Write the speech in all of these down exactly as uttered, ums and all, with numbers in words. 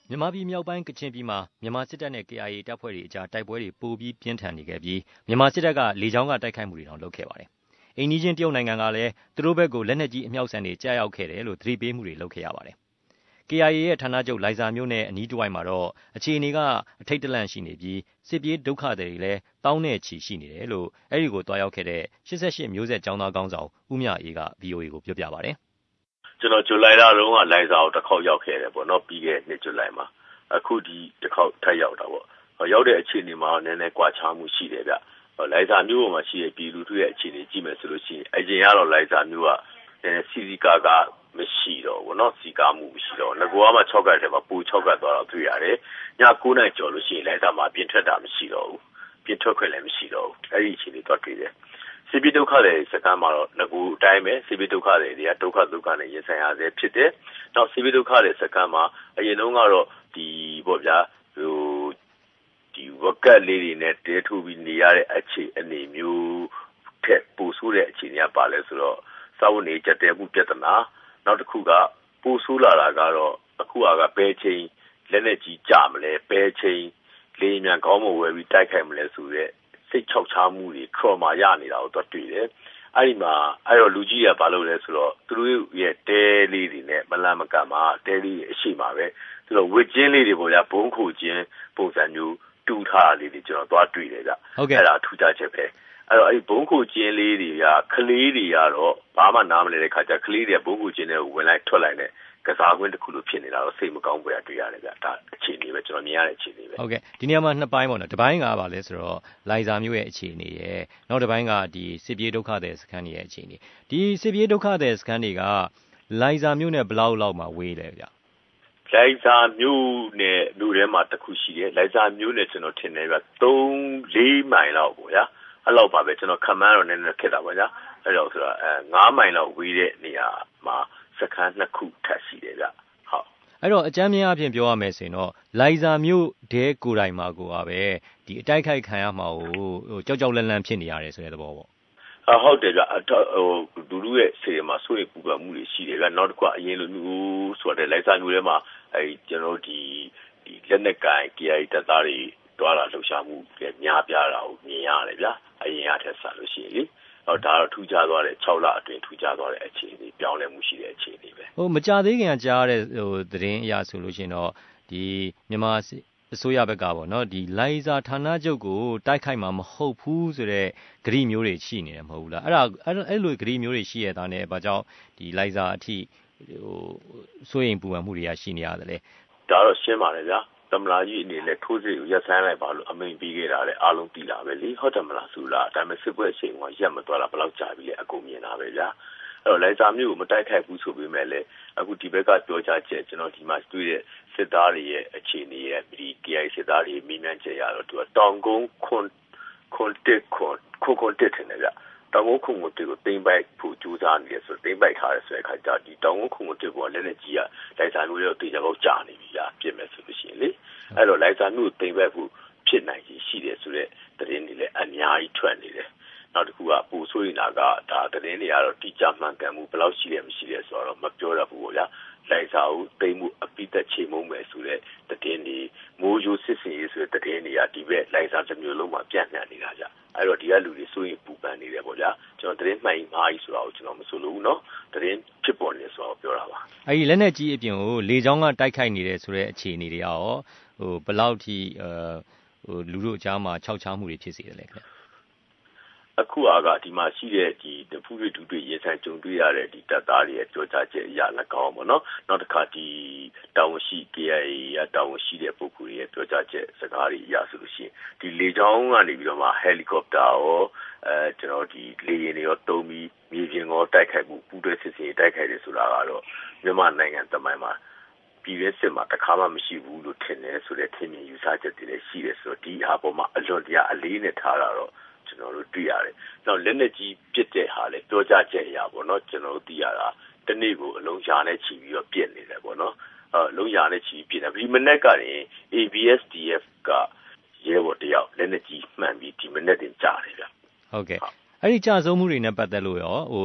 မြန်မာပြည်မြောက်ပိုင်းကချင်ပြည်မှာမြန်မာစစ်တပ်နဲ့ K I A တပ်ဖွဲ့တွေအကြားတိုက်ပွဲတွေပိုပြီးပြင်းထန်နေခဲ့ပြီးမြန်မာစစ်တပ်ကလေကြောင်းကတိုက်ခိုက်မှုတွေတောင်လုပ်ခဲ့ပါတယ်။အိမ်နီးချင်းတရုတ်နိုင်ငံကလည်းသူတို့ဘက်ကိုလက်နက်ကြီးအမြောက်ဆန်တွေကြားရောက်ခဲ့တယ်လို့သတိပေးမှုတွေလုပ်ခဲ့ရပါတယ်။ K I A ရဲ့ဌာနချုပ်လိုင်ဇာမြို့နဲ့အနီးတစ်ဝိုက်မှာတော့အခြေအနေကအထိတ်တလန့်ရှိနေပြီးစစ်ပြေးဒုက္ခသည်တွေလည်းတောင်းနဲ့ချီရှိနေတယ်လို့အဲဒီကိုတွားရောက်ခဲ့တဲ့ရှစ်ဆယ့်ရှစ်မျိုးဆက်ကျောင်းသားခေါင်းဆောင်ဦးမြအေးက V O A ကိုပြောပြပါတယ်။ကျွန်တော်ဇူလိုင်လတုန်းကလိုင်ဇာကိုတစ်ခေါက်ရောက်ခဲ့တယ်ပေါ့နော်ပြီးခဲ့တဲ့နှစ်ဇူလိုင်မှာအခုဒီတစ်ခေါက်ထပ်ရောက်တာပေါ့ရောက်တဲ့အခြေအနေမှာနည်းနည်းကွာခြားမှုရှိတယ်ဗျလိုင်ဇာမျိုးပေါ်မှာရှိတဲ့ပြည်လူထုရဲ့အခြေအနေကြည့်မယ်ဆိုလို့ရှိရင်အရင်ကတော့လိုင်ဇာမျိုးကနည်းနည်းစီစီကာကာမရှိတော့ဘူးเนาะစီကာမှုမရှိတော့ငကောမှာ၆ကတ်ထဲမှာပူ၆ကတ်သွားတော့တွေ့ရတယ်ည9နာရီကျော်လို့ရှိရင်လိုင်ဇာမှာပြင်ထွက်တာမရှိတော့ဘူးပြင်ထွက်ခွင့်လည်းမရှိတော့ဘူးအဲ့ဒီအခြေအနေတော့တွေ့တယ်စီပီဒုက္ခတွေစကမ်းမှာတော့ငကူအတိုင်းပဲစီပီဒုက္ခတွေတွေကဒုက္ခဒုက္ခနဲ့ရင်ဆိုင်ရဆဲဖြစ်တယ်နောက်စီပီဒုက္ခတွေစကမ်းမှာအရင်တုန်းကတော့ဒီပေါ့ဗျာဟိုဒီဝကက်လေးတွေနဲ့တဲထူပြီးနေရတဲ့အခြေအနေမျိုးထက်ပိုဆိုးတဲ့အခြေအနေကပါလဲဆိုတော့စာဝန်တွေကြက်တဲမှုပြဿနာနောက်တစ်ခုကပိုဆိုးလာတာကတော့အခုကဘယ်ချိန်လက်လက်ကြီးကြမလဲဘယ်ချိန်လေးမြန်ကောင်းမဝယ်ပြီးတိုက်ခိုက်မလဲဆိုတဲ့စိတ်ချောက်ချားမှုတွေ trauma ရနေတာကိုတော့တွေ့တယ်အဲ့ဒီမှာအဲ့တော့လူကြီးကဘာလုပ်လဲဆိုတော့သူတို့ရဲ့တဲလေးတွေနဲ့မလန်မကန်မှာတဲလေးအရှိမှာပဲသူတို့ဝစ်ချင်းလေးတွေပေါ့ဗျာဘုံခုချင်းပုံစံမျိုးတူထားလေးတွေကျွန်တော်သွားတွေ့တယ်ဗျအဲ့ဒါထူးခြားချက်ပဲအဲ့တော့အဲ့ဘုံခုချင်းလေးတွေကကလေးတွေကတော့ဘာမှနားမလဲတဲ့ခါကျကလေးတွေကဘုံခုချင်းတွေကိုဝင်လိုက်ထွက်လိုက်နဲ့ကစားကွင်းတစ်ခုလိုဖြစ်နေတာတော့စိတ်မကောင်းဘူးတွေ့ရတယ်ဗျဒါအခြေအနေပဲကျွန်တော်မြင်ရတဲ့အခြေအနေပဲဟုတ်ကဲ့ဒီနေရာမှာနှစ်ပိုင်းပေါ့နော်တစ်ပိုင်းကပါလဲဆိုတော့လိုင်ဇာမျိုးရဲ့အခြေအနေရဲ့နောက်တစ်ပိုင်းကဒီစစ်ပြေးဒုက္ခသည်စခန်းတွေရဲ့အခြေအနေဒီစစ်ပြေးဒုက္ခသည်စခန်းတွေကလိုင်ဇာမျိုးနဲ့ဘယ်လောက်လောက်မှဝေးလဲဗျလိုင်ဇာမျိုးနဲ့လူထဲမှာတစ်ခုရှိတယ်လိုင်ဇာမျိုးနဲ့ကျွန်တော်ထင်တယ်ဗျသုံး လေးမိုင်လောက်ပေါ့ဗျာအဲ့လောက်ပါပဲကျွန်တော်ခမန်းတော့နည်းနည်းခက်တာပါဗျာအဲ့တော့ဆိုတော့အဲငါးမိုင်လောက်ဝေးတဲ့နေရာမှာစခန်းနှစ်ခုထပ်ရှိတယ်ဗျဟုတ်အဲ့တော့အကြမ်းများအဖြစ်ပြောရမယ်ဆိုရင်တော့လိုင်ဇာမျိုးတဲကိုယ်တိုင်မှာကိုပါပဲဒီအတိုက်ခိုက်ခံရမှာဟိုကြောက်ကြောက်လန့်လန့်ဖြစ်နေရတယ်ဆိုတဲ့သဘောပေါ့ဟုတ်တယ်ဗျဟိုလူလူရဲ့စေမှာစိုးရိမ်ပူပန်မှုတွေရှိတယ်ဗျနောက်တစ်ခုအရင်လိုမျိုးဆိုတဲ့လိုင်ဇာမျိုးထဲမှာအဲကျွန်တော်ဒီဒီလက်နက်ကိုင် K I A တပ်သားတွေတွားလာလှုပ်ရှားမှုတွေများပြားတာကိုမြင်ရတယ်ဗျအရင်ကထက်ဆက်လို့ရှိရင်လေဟောဒါတော့ထူးခြားသွားတဲ့၆လအတွင်းထူးခြားသွားတဲ့အခြေအနေပြောင်းလဲမှုရှိတဲ့အခြေအနေပဲဟိုမကြသေးခင်ကကြားရတဲ့ဟိုသတင်းအရဆိုလို့ရှိရင်တော့ဒီမြန်မာအစိုးရဘက်ကပေါ့နော်ဒီလိုင်ဇာဌာနချုပ်ကိုတိုက်ခိုက်မှာမဟုတ်ဘူးဆိုတော့ဂရိမျိုးတွေရှိနေတယ်မဟုတ်ဘူးလားအဲ့ဒါအဲ့လိုဂရိမျိုးတွေရှိရတာ ਨੇ ဘာကြောင့်ဒီလိုင်ဇာအထိဟိုစိုးရိမ်ပူပန်မှုတွေကရှိနေရတယ်လေဒါတော့ရှင်းပါတယ်ဗျာသမလာကြီးအနေနဲ့ထိုးစစ်ကိုရပ်ဆိုင်းလိုက်ပါလို့အမိန့်ပေးခဲ့တာလေအားလုံးသိလာပဲလေဟုတ်တယ်မလားဆိုလားဒါပေမဲ့စစ်ပွဲအချိန်ကရက်မသွားတာဘယ်လောက်ကြာပြီလဲအကုန်မြင်တာပဲဗျာအဲ့တော့လိုင်ဇာမျိုးကိုမတိုက်ခိုက်ဘူးဆိုပေမဲ့လည်းအခုဒီဘက်ကပြောကြားချက်ကျွန်တော်ဒီမှာတွေ့တဲ့စစ်သားတွေရဲ့အခြေအနေရဲ့ဒီ K I A စစ်သားတွေမိမှန်းချက်ရတော့သူကတောင်ကုန်းခွန်ခွန်တက်ခွန်ခွန်ခွန်တက်တယ်ဗျတောင်ကုန်းခွန်ကိုတက်ကိုတိမ့်ပိုက်ဖို့ကြိုးစားနေတယ်ဆိုတိမ့်ပိုက်ထားတယ်ဆိုတဲ့အခါကျဒီတောင်ကုန်းခွန်ကိုတက်ကိုလည်းလည်းကြီးရလိုင်ဇာမျိုးရောတေချာပေါက်ကြာနေပြီလားပြင်မယ်ဆိုလို့ရှိရင်လေအဲ့တော့လိုင်ဇာမျိုးတိမ့်ပိုက်ဖို့ဖြစ်နိုင်ကြီးရှိတယ်ဆိုတဲ့သတင်းတွေလည်းအများကြီးထွက်နေတယ်နောက်တစ်ခုကပူဆိုးနေတာကဒါသတင်းတွေကတော့တိကျမှန်ကန်မှုဘယ်လောက်ရှိတယ်မရှိတယ်ဆိုတော့မပြောရဘူးပေါ့ဗျာလိုင်ဇာကိုတိမ့်မှုအပိသက်ချိန်မုံမယ်ဆိုတဲ့သတင်းတွေမိုးရိုးစစ်စင်ရေးဆိုတဲ့သတင်းတွေကဒီဘက်လိုင်ဇာတစ်မျိုးလုံးမှာပြန့်နှံ့နေတာကြအဲ့တော့ဒီကလူတွေစိုးရင်ပူပန်နေတယ်ပေါ့ဗျာကျွန်တော်သတင်းမှန်မှားကြီးဆိုတာကိုကျွန်တော်မဆိုလို့ဘူးเนาะသတင်းဖြစ်ပေါ်နေဆိုတော့ပြောတာပါအဲ့ဒီလက်နက်ကြီးအပြင်ကိုလေကြောင်းကတိုက်ခိုက်နေတယ်ဆိုတဲ့အခြေအနေတွေရောဟိုဘယ်လောက်ထိအဲဟိုလူတို့အကြားမှာခြောက်ခြားမှုတွေဖြစ်စေတယ်လေခင်ဗျအခုအားကဒီမှာရှိတဲ့ဒီတဖူးတွေဒူတွေရင်ဆိုင်ကြုံတွေ့ရတဲ့ဒီတပ်သားတွေရဲ့ကြောကြားချက်အရာလည်းကောင်းပါတော့နောက်တစ်ခါဒီတာဝန်ရှိ K I A ရတာဝန်ရှိတဲ့ပုဂ္ဂိုလ်တွေရဲ့ကြောကြားချက်စကားတွေအရာဆိုလို့ရှိရင်ဒီလေကြောင်းကနေပြီးတော့မှဟယ်လီကော်ပတာရောအဲကျွန်တော်ဒီလေယာဉ်တွေရောတုံးပြီးမြေပြင်ရောတိုက်ခိုက်မှုပူးတွဲစစ်စင်တိုက်ခိုက်တယ်ဆိုတာကတော့မြန်မာနိုင်ငံတမိုင်းမှာပြည်ရဲစစ်မှာတစ်ခါမှမရှိဘူးလို့ထင်တယ်ဆိုတဲ့ထင်မြင်ယူဆချက်တွေလည်းရှိတယ်ဆိုတော့ဒီအပေါ်မှာအလွန်တရာအလေးနဲ့ထားတာတော့ကျွန်တော်တို့တွေ့ရတယ်။နောက်လက်နက်ကြီးပစ်တဲ့ဟာလေပြောကြချက်အရာပေါ့နော်ကျွန်တော်တို့သိရတာတနေ့ကိုအလုံးရှားနဲ့ချီပြီးတော့ပြစ်နေတယ်ပေါ့နော်။အဲလုံးရှားနဲ့ချီပြစ်တယ်ဒီမနေ့ကနေ A B S D F ကရဲဘော်တယောက်လက်နက်ကြီးမှန်ပြီးဒီမနေ့တင်ကြားတယ်ဗျ။ဟုတ်ကဲ့အဲ့ဒီကြာဆုံးမှုတွေနဲ့ပတ်သက်လို့ရောဟို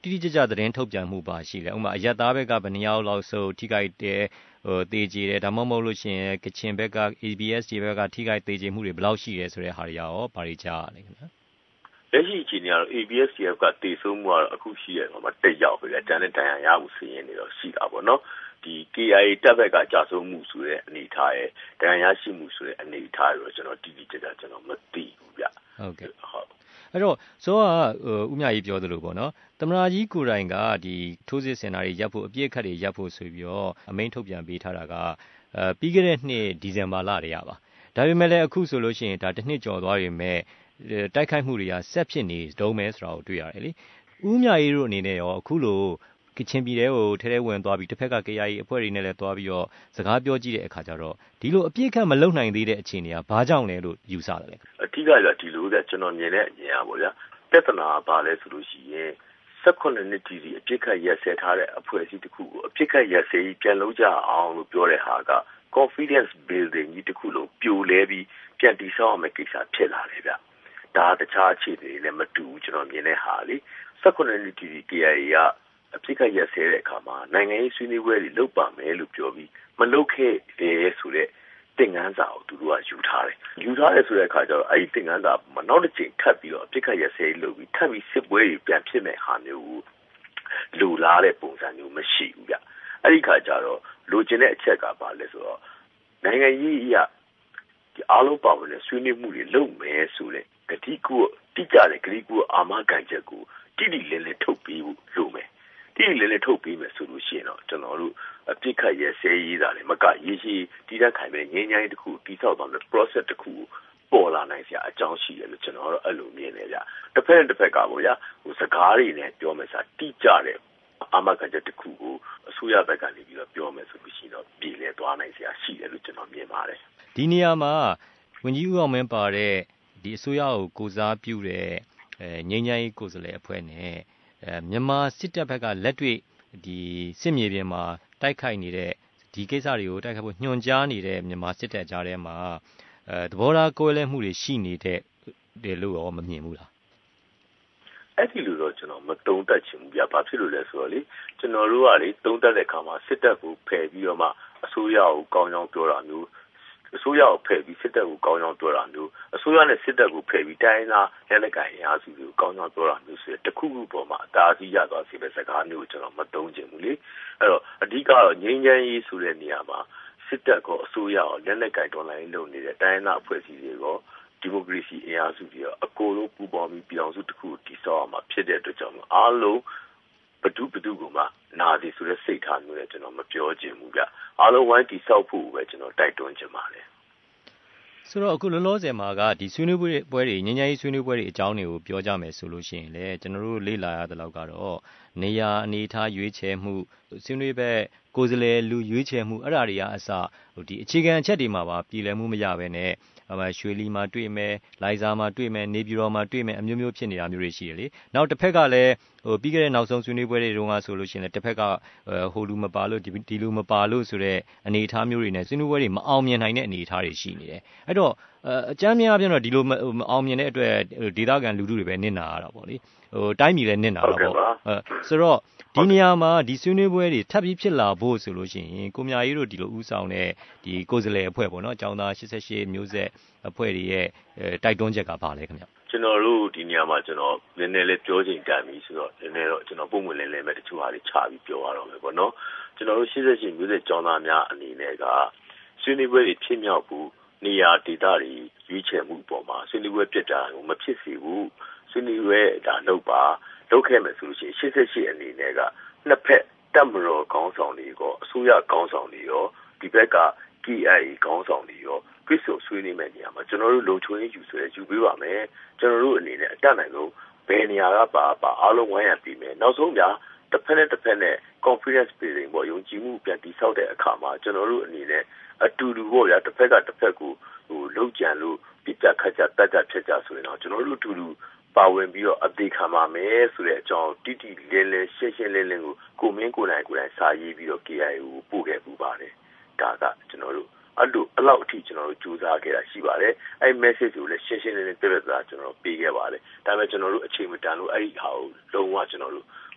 တိတိကျကျသတင်းထုတ်ပြန်မှုပါရှိလဲဥပမာအရက်သားဘက်ကဘယ်နှယောက်လောက်ဆိုထိခိုက်တယ်ဟိုတေကြည်တယ်ဒါမှမဟုတ်လို့ရှိရင်ကချင်ဘက်က A B S တွေဘက်ကထိခိုက်တေကြည်မှုတွေဘယ်လောက်ရှိတယ်ဆိုတဲ့ဟာတွေရောဘာတွေကြားရလဲခင်ဗျာလက်ရှိအခြေအနေကတော့ A B S C F ကတေဆုံးမှုကတော့အခုရှိရတော့မှတက်ရောက်ပြီလေတန်းနဲ့တန်းရရမှုစီးရင်နေတော့ရှိတာပေါ့နော်ဒီ K I A တပ်ဘက်ကကြာဆုံးမှုဆိုတဲ့အနေထားရဲ့တန်းရရှိမှုဆိုတဲ့အနေထားရောကျွန်တော်တိတိကျကျကျွန်တော်မသိဘူးဗျဟုတ်ကဲ့ဟုတ်အဲ့တော့ဆိုတော့ဦးမြကြီးပြောသလိုပေါ့နော်သမ္မတကြီးကိုယ်တိုင်ကဒီထိုးစစ်ဆင်တာတွေရပ်ဖို့အပြည့်အခတ်တွေရပ်ဖို့ဆိုပြီးတော့အမိန့်ထုတ်ပြန်ပေးထားတာကအဲပြီးခဲ့တဲ့နှစ်ဒီဇင်ဘာလတည်းရပါဒါပေမဲ့လည်းအခုဆိုလို့ရှိရင်ဒါတစ်နှစ်ကျော်သွားပြီမဲ့တိုက်ခိုက်မှုတွေကဆက်ဖြစ်နေတုံးမဲဆိုတာကိုတွေ့ရတယ်လေဦးမြကြီးတို့အနေနဲ့ရောအခုလိုကချင်ပြည်ထဲကိုထဲထဲဝင်သွားပြီးတစ်ဖက်က K I A အဖွဲ့တွေနဲ့လည်းသွားပြီးတော့စကားပြောကြည့်တဲ့အခါကျတော့ဒီလိုအပြည့်အခတ်မလုံနိုင်သေးတဲ့အခြေအနေကဘာကြောင့်လဲလို့ယူဆတယ်လေအထူးကဒီလိုကကျွန်တော်မြင်တဲ့အမြင်အားပေါ့ဗျာပြဿနာပါလဲဆိုလို့ရှိရင်၁၈နှစ်တီစီအပြစ်ခတ်ရက်စဲထားတဲ့အဖွဲ့အစည်းတစ်ခုကိုအပြစ်ခတ်ရက်စဲကြီးပြန်လုပ်ကြအောင်လို့ပြောတဲ့ဟာက confidence building ကြီးတစ်ခုလုံးပြိုလဲပြီးပြန်တည်ဆောက်အောင်ကိစ္စဖြစ်လာတယ်ဗျဒါတခြားအခြေအနေနဲ့မတူဘူးကျွန်တော်မြင်တဲ့ဟာလေ၁၈နှစ်တီစီ K I A ကအပြစ်ခတ်ရက်စဲတဲ့အခါမှာနိုင်ငံရေးဆွေးနွေးပွဲတွေလုပ်ပါမယ်လို့ပြောပြီးမလုပ်ခဲ့တယ်ဆိုတဲ့သင်ခန်းစာကိုသူတို့ကယူထားတယ်ယူထားတယ်ဆိုတဲ့အခါကျတော့အဲ့ဒီသင်ခန်းစာမနောက်တစ်ချိန်ထပ်ပြီးတော့အပြစ်ခတ်ရက်စဲလုပ်ပြီးထပ်ပြီးစစ်ပွဲတွေပြန်ဖြစ်မဲ့ဟာမျိုးကိုလူလာတဲ့ပုံစံမျိုးမရှိဘူးဗျအဲ့ဒီခါကျတော့လိုချင်တဲ့အချက်ကပါလဲဆိုတော့နိုင်ငံရေးအရာဒီအားလုံးပါဝင်တဲ့ဆွေးနွေးမှုတွေလုပ်မယ်ဆိုတဲ့ဂတိကိုတိကျတဲ့ဂတိကိုအာမခံချက်ကိုတိတိလင်းလင်းထုတ်ပြီးလို့မယ်တိတိလင်းလင်းထုတ်ပြီးမယ်ဆိုလို့ရှိရင်တော့ကျွန်တော်တို့အပြစ်ခတ်ရဲစဲရေးတာလေမကရေးရှိတိတက်ခိုင်ပဲငင်းငိုင်းတစ်ခုတိဆောက်သွားတဲ့ process တစ်ခုပေါ်လာနိုင်စရာအကြောင်းရှိတယ်လို့ကျွန်တော်တို့အဲ့လိုမြင်နေကြတစ်ဖက်တစ်ဖက်ကပေါ့ဗျာဟိုစကားတွေနဲ့ပြောမယ်ဆိုတာတိကျတဲ့အာမခံချက်တစ်ခုကိုအစိုးရဘက်ကနေပြီးတော့ပြောမယ်ဆိုလို့ရှိရင်တော့ပြည်လဲသွားနိုင်စရာရှိတယ်လို့ကျွန်တော်မြင်ပါတယ်ဒီနေရာမှာဝန်ကြီးဦးအောင်မင်းပါတဲ့ဒီအစိုးရကိုကိုစားပြုတဲ့အဲငြိမ်းချမ်းရေးကိုယ်စားလှယ်အဖွဲ့နဲ့အဲမြန်မာစစ်တပ်ဘက်ကလက်တွေ့ဒီစစ်မြေပြင်မှာတိုက်ခိုက်နေတဲ့ဒီကိစ္စတွေကိုတိုက်ခိုက်ဖို့ညွှန်ကြားနေတဲ့မြန်မာစစ်တပ်ကြားထဲမှာအဲသဘောထားကွဲလွဲမှုတွေရှိနေတဲ့တယ်လို့ရောမမြင်ဘူးလားအဲ့ဒီလိုတော့ကျွန်တော်မတုံ့တက်ချင်ဘူးဗျာဘာဖြစ်လို့လဲဆိုတော့လေကျွန်တော်တို့ကလေတုံ့တက်တဲ့ခါမှာစစ်တပ်ကိုဖယ်ပြီးတော့မှအစိုးရကိုကောင်းကောင်းပြောတာမျိုးအစိုးရကိုဖယ်ပြီးစစ်တပ်ကိုကောင်းကောင်းပြောတာမျိုးအစိုးရနဲ့စစ်တပ်ကိုဖယ်ပြီးတိုင်းသားလက်နက်ကိုင်အားစုတွေကိုကောင်းကောင်းပြောတာမျိုးဆိုတဲ့တခုခုပေါ်မှာအသာစီးရသွားစေတဲ့စကားမျိုးကိုကျွန်တော်မတုံ့ချင်ဘူးလေအဲ့တော့အဓိကတော့ငြိမ်းချမ်းရေးဆိုတဲ့နေရာမှာစစ်တပ်ကအစိုးရကိုလက်နက်ကိုင်တော်လှန်ရေးလုပ်နေတဲ့တိုင်းသားအဖွဲ့အစည်းတွေကိုဒီမိုကရေစီအင်အားစုတွေအကိုလုံးပူပေါင်းပြီးပြောင်းစုတစ်ခုတည်ဆောက်အောင်မှာဖြစ်တဲ့အတွက်ကြောင့်အားလုံးဘဒုဘဒုကမှနာဒီဆိုတဲ့စိတ်ထားမျိုးနဲ့ကျွန်တော်မပြောချင်ဘူးဗျအားလုံးဝိုင်းတည်ဆောက်ဖို့ပဲကျွန်တော်တိုက်တွန်းချင်ပါတယ်ဆိုတော့အခုလောလောဆယ်မှာကဒီဆွေးနွေးပွဲပွဲတွေငញ្ញရေးဆွေးနွေးပွဲတွေအကြောင်းတွေကိုပြောကြမယ်ဆိုလို့ရှိရင်လေကျွန်တော်တို့လေ့လာရတဲ့လောက်ကတော့နေရာအနေထားရွေးချယ်မှုဆွေးနွေးဘက်ကိုယ်စားလှယ်လူရွေးချယ်မှုအဲ့ဒါတွေကအစဟိုဒီအခြေခံအချက်တွေမှာပါပြည်လည်မှုမရဘဲနဲ့အမရွှေလီမှာတွေ့မယ်လိုင်ဇာမှာတွေ့မယ်နေပြည်တော်မှာတွေ့မယ်အမျိုးမျိုးဖြစ်နေတာမျိုးတွေရှိတယ်လေနောက်တစ်ဖက်ကလည်းဟိုပြီးခဲ့တဲ့နောက်ဆုံးဆွေးနွေးပွဲတွေတုန်းကဆိုလို့ရှိရင်လည်းတစ်ဖက်ကဟိုလူမပါလို့ဒီလူမပါလို့ဆိုတဲ့အနေအထားမျိုးတွေနဲ့ဆွေးနွေးပွဲတွေမအောင်မြင်နိုင်တဲ့အနေအထားတွေရှိနေတယ်အဲ့တော့အကြမ်းများပြတော့ဒီလိုမအောင်မြင်တဲ့အတွက်ဒေသခံလူထုတွေပဲနစ်နာရတာပေါ့လေဟိုတိုင်းပြည်လည်းနစ်နာတာပေါ့အဲဆိုတော့ဒီနေရာမှာဒီဆွေးနွေးပွဲတွေထပ်ပြီးဖြစ်လာဖို့ဆိုလို့ရှိရင်ကိုမြကြီးတို့ဒီလိုဥဆောင်တဲ့ဒီကိုယ်စားလှယ်အဖွဲ့ပေါ့နော်အကြောင်းသား၈၈မျိုးဆက်အဖွဲ့တွေရဲ့တိုက်တွန်းချက်ကပါလဲခင်ဗျကျွန်တော်တို့ဒီနေရာမှာကျွန်တော်နည်းနည်းလေးပြောချင်တတ်ပြီဆိုတော့နည်းနည်းတော့ကျွန်တော်ပုံမှန်လေးလေးပဲတချို့ဟာတွေခြားပြီးပြောရတော့မယ်ပေါ့နော်ကျွန်တော်တို့၈၈မျိုးဆက်ကျောင်းသားများအနေနဲ့ကဆွေးနွေးပွဲတွေဖြစ်မြောက်ဖို့နေရာဒေသတွေရွေးချယ်မှုပေါ်မှာဆွေးနွေးပွဲပြတ်တာကိုမဖြစ်စေဘူးဆွေးနွေးပွဲဒါလုပ်ပါလုပ်ခဲ့မယ်ဆိုလို့ရှိရင်၈၈အနေနဲ့ကနှစ်ဖက်တပ်မတော်ခေါင်းဆောင်တွေရောအစိုးရခေါင်းဆောင်တွေရောဒီဘက်က K I A ခေါင်းဆောင်တွေရောတွစ်ဆုံဆွေးနွေးမဲ့နေရာမှာကျွန်တော်တို့လုံခြုံရေးယူဆိုရဲယူပေးပါမယ်ကျွန်တော်တို့အနေနဲ့အတတ်နိုင်ဆုံးဘယ်နေရာကပါပါအားလုံးဝိုင်းရပြီးမယ်နောက်ဆုံးပြတစ်ဖက်နဲ့တစ်ဖက်နဲ့ confidence building ပေါ့ယုံကြည်မှုပြန်တည်ဆောက်တဲ့အခါမှာကျွန်တော်တို့အနေနဲ့အတူတူပေါ့ဗျာတစ်ဖက်ကတစ်ဖက်ကိုဟိုလှုပ်ကြံလို့ပြစ်ကြခတ်ကြတတ်ကြဖြစ်ကြဆိုရင်တော့ကျွန်တော်တို့အတူတူပါဝင်ပြီးတော့အသေးခံပါမယ်ဆိုတဲ့အကြောင်းတိတိလင်းလင်းရှင်းရှင်းလင်းလင်းကိုကိုမင်းကိုနိုင်ကိုနိုင်စာရေးပြီးတော့ K I A ကိုပို့ခဲ့ပူပါတယ်ဒါကကျွန်တော်တို့အဲ့လိုအဲ့လောက်အထိကျွန်တော်တို့ကြိုးစားခဲ့တာရှိပါတယ်အဲ့ message ကိုလည်းရှင်းရှင်းလင်းလင်းပြပြသားကျွန်တော်ပေးခဲ့ပါတယ်ဒါပေမဲ့ကျွန်တော်တို့အချိန်မတန်လို့အဲ့ဒီဟာကိုလုံးဝကျွန်တော်တို့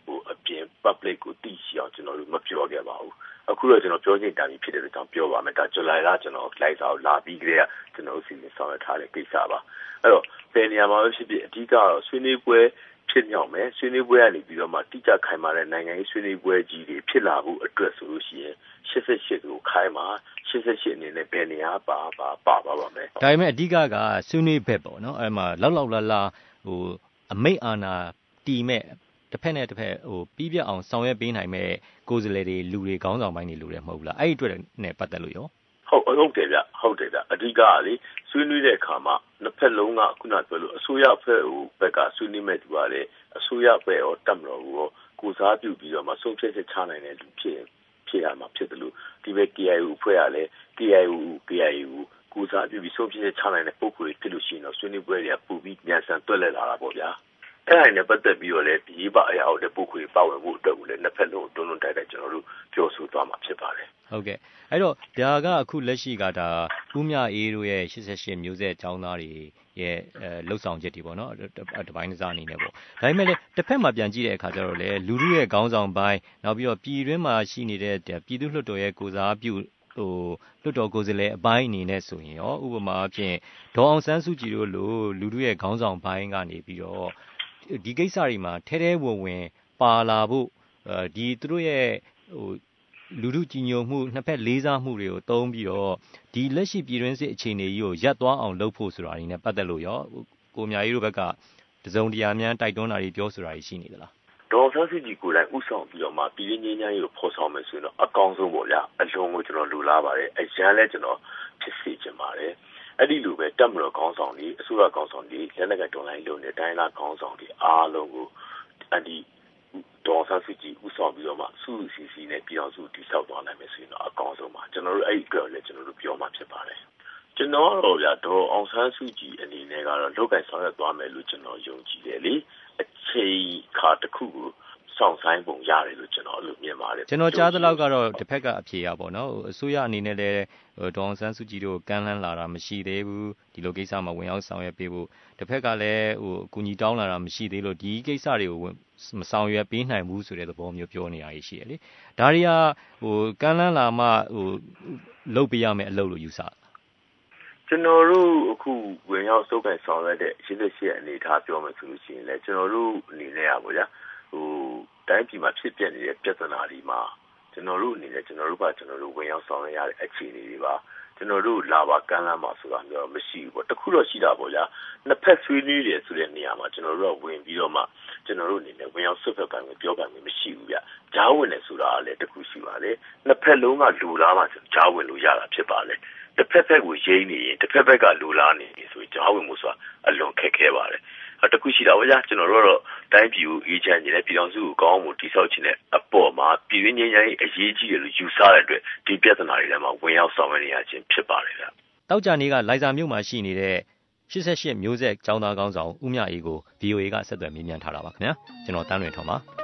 ဟိုအပြင် public ကိုသိရှိအောင်ကျွန်တော်တို့မပြောခဲ့ပါဘူးအခုတော့ကျွန်တော်ပြောချင်တာမျိုးဖြစ်တဲ့အတွက်ကြောင့်ပြောပါမယ်ဒါဇူလိုင်လကျွန်တော်လိုက်စာကိုလာပြီးကြတဲ့ကျွန်တော်စီစဉ်ဆောင်ရွက်ထားတဲ့ကိစ္စပါအဲ့တော့ဘယ်နေရာမှာဖြစ်ဖြစ်အဓိကတော့ဆွေးနွေးပွဲဖြစ်မြောက်မယ်ဆွေးနွေးပွဲကနေပြီးတော့မှတိကျခိုင်မာတဲ့နိုင်ငံရေးဆွေးနွေးပွဲကြီးတွေဖြစ်လာဖို့အတွက်ဆိုလို့ရှိရင်ရှစ်ဆယ့်ရှစ်ကိုခိုင်မာရှစ်ဆယ့်ရှစ်အနေနဲ့ဘယ်နေရာပါပါပါပါပါမယ်ဒါပေမဲ့အဓိကကဆွေးနွေးဘက်ပေါ့နော်အဲ့မှာလောက်လောက်လာလာဟိုအမိတ်အာဏာတီမဲ့တစ်ဖက်နဲ့တစ်ဖက်ဟိုပြီးပြအောင်ဆောင်ရွက်ပေးနိုင်မဲ့ကိုယ်စားလှယ်တွေလူတွေခေါင်းဆောင်ပိုင်းတွေလူတွေမဟုတ်လားအဲ့ဒီအတွက်နဲ့ပတ်သက်လို့ရောဟုတ်ဟုတ်တယ်ဗျဟုတ်တယ်ဗျအဓိကကလေဆွေးနွေးတဲ့အခါမှာနှစ်ဖက်လုံးကခုနပြောလို့အစိုးရဘက်ဟိုဘက်ကဆွေးနွေးမဲ့သူကလေအစိုးရဘက်ရောတက်မလို့ရောကိုစားပြုပြီးတော့မှဆုံးဖြတ်ချက်ချနိုင်တဲ့လူဖြစ်ဖြစ်ရမှာဖြစ်တယ်လို့ဒီဘက် K I O အဖွဲ့ကလည်း K I O K I O ကိုစားပြုပြီးဆုံးဖြတ်ချက်ချနိုင်တဲ့ပုံကိုယ်ဖြစ်လို့ရှိရင်တော့ဆွေးနွေးပွဲတွေကပူပြီးမြန်ဆန်တွက်လက်လာတာပေါ့ဗျာအဲ့ဒါနဲ့ပတ်သက်ပြီးတော့လည်းဒီပအရာဟုတ်တဲ့ပုံကိုယ်ပါဝင်ဖို့အတွက်ကိုလည်းနှစ်ဖက်လုံးတွန်းတွန်းတိုက်တိုက်ကျွန်တော်တို့ပြောဆိုသွားမှာဖြစ်ပါတယ်ဟုတ်ကဲ့အဲ့တော့ဒါကအခုလက်ရှိကဒါဦးမြအေးတို့ရဲ့ရှစ်ဆယ့်ရှစ်မျိုးဆက်ចောင်းသားတွေရဲ့အဲလှုပ်ဆောင်ချက်တွေပေါ့နော်တပိုင်းတစ်စားအနေနဲ့ပေါ့ဒါပေမဲ့လည်းတစ်ဖက်မှာပြန်ကြည့်တဲ့အခါကျတော့လေလူလူရဲ့ခေါင်းဆောင်ပိုင်းနောက်ပြီးတော့ပြည်တွင်းမှာရှိနေတဲ့ပြည်သူ့လွှတ်တော်ရဲ့ကိုစားပြုဟိုလွှတ်တော်ကိုယ်စားလှယ်အပိုင်းအနေနဲ့ဆိုရင်ရောဥပမာအဖြစ်ဒေါ်အောင်ဆန်းစုကြည်တို့လိုလူလူရဲ့ခေါင်းဆောင်ပိုင်းကနေပြီးတော့ဒီကိစ္စတွေမှာထဲထဲဝင်ဝင်ပါလာဖို့ဒီသူတို့ရဲ့ဟိုလူလူကြီးညိုမှုနှစ်ဖက်လေးစားမှုတွေကိုတုံးပြီးတော့ဒီလက်ရှိပြည်တွင်းစစ်အခြေအနေကြီးကိုရပ်သွားအောင်လုပ်ဖို့ဆိုတာတွေနဲ့ပတ်သက်လို့ရောကိုမြာကြီးတို့ဘက်ကတစုံတရာများတိုက်တွန်းတာတွေပြောဆိုတာတွေရှိနေသလားဒေါ်ဆန်းစုကြည်ကိုယ်တိုင်ဥဆောင်ပြီးတော့မှပြည်ရင်းချင်းချင်းကိုဖော်ဆောင်မယ်ဆိုရင်တော့အကောင်းဆုံးပေါ့ဗျာအလုံးကိုကျွန်တော်လူလာပါတယ်အရန်လဲကျွန်တော်ဖြစ်စေချင်ပါတယ်အဲ့ဒီလိုပဲတက်မတော်ခေါင်းဆောင်တွေအစိုးရခေါင်းဆောင်တွေလက်နက်ကတော်လိုင်းလုံးနဲ့တိုင်းလာခေါင်းဆောင်တွေအားလုံးကိုအဒီဒေါ်ဆန်းစုကြည်ဥဆောင်ပြီးတော့မှစုစုစည်းစည်းနဲ့ပြည်အောင်စုတည်ဆောက်သွားနိုင်မယ်ဆိုရင်တော့အကောင်းဆုံးပါကျွန်တော်တို့အဲ့ဒီအတွက်လည်းကျွန်တော်တို့ပြောမှဖြစ်ပါတယ်ကျွန်တော်တော့ဗျာဒေါ်အောင်ဆန်းစုကြည်အနေနဲ့ကတော့လောက်ကင်ဆောင်ရွက်သွားမယ်လို့ကျွန်တော်ယုံကြည်တယ်လေအချိန်ခါတစ်ခုကိုစောင့်ဆိုင်ပုံရတယ်လို့ကျွန်တော်အဲ့လိုမြင်ပါတယ်ကျွန်တော်ကြားသလောက်ကတော့တစ်ဖက်ကအဖြေရပါတော့အစိုးရအနေနဲ့လည်းဒေါ်အောင်ဆန်းစုကြည်တို့ကမ်းလှမ်းလာတာမရှိသေးဘူးဒီလိုကိစ္စမှာဝင်ရောက်ဆောင်ရွက်ပေးဖို့တစ်ဖက်ကလည်းဟိုအကူအညီတောင်းလာတာမရှိသေးလို့ဒီကိစ္စတွေကိုမဆောင်ရွက်ပေးနိုင်ဘူးဆိုတဲ့သဘောမျိုးပြောနေတာရှိတယ်လေဒါတွေကဟိုကမ်းလှမ်းလာမှဟိုလုပ်ပေးရမယ်အလုပ်လို့ယူဆကျွန်တော်တို့အခုဝင်ရောက်စုပ်ကိုင်ဆောင်ရွက်တဲ့ရှင်းတဲ့ရှင်းအနေထားပြောမယ်ဆိုလို့ရှိရင်လည်းကျွန်တော်တို့အနေနဲ့อ่ะဗောဗျာဟိုတိုင်းပြည်မှာဖြစ်ပျက်နေတဲ့ပြဿနာတွေမှာကျွန်တော်တို့အနေနဲ့ကျွန်တော်တို့ကကျွန်တော်တို့ဝင်ရောက်ဆောင်ရွက်ရတဲ့အခြေအနေတွေပါကျွန်တော်တို့လာပါကမ်းလှမ်းပါဆိုတာမျိုးမရှိဘူးပေါ့တခုတော့ရှိတာပေါ့ဗျာနှစ်ဖက်ဆွေးနွေးတယ်ဆိုတဲ့နေရာမှာကျွန်တော်တို့ကဝင်ပြီးတော့မှကျွန်တော်တို့အနေနဲ့ဝင်ရောက်ဆွတ်ဖက်ကန်ပြောကန်မရှိဘူးဗျဂျားဝင်တယ်ဆိုတာလည်းတခုရှိပါလေနှစ်ဖက်လုံးကလူလားမှဂျားဝင်လို့ရတာဖြစ်ပါလေတစ်ဖက်ဖက်ကိုရိမ့်နေရင်တစ်ဖက်ဖက်ကလူလားနေဆိုရင်ဂျားဝင်မှုဆိုတာအလွန်ခက်ခဲပါတယ်အတခုရှိတာပေါ့ဗျာကျွန်တော်တို့တော့တိုင်းပြည်ကိုအေးချမ်းခြင်းနဲ့ပြည်တော်စုကိုကောင်းမှုတိဆောက်ခြင်းနဲ့အပေါ်မှာပြည်ရင်းချင်းချင်းအရေးကြီးတယ်လို့ယူဆတဲ့အတွက်ဒီပြဿနာတွေထဲမှာဝင်ရောက်ဆောင်ရွက်နေရခြင်းဖြစ်ပါတယ်ဗျတောက်ကြနေကလိုင်ဇာမြို့မှာရှိနေတဲ့ရှစ်ဆယ့်ရှစ်မျိုးဆက်ចောင်းသားကောင်းဆောင်ဦးမြအေးကို V O A ကဆက်သွယ်မေးမြန်းထားတာပါခင်ဗျာကျွန်တော်တန်းလွင်ထော်ပါ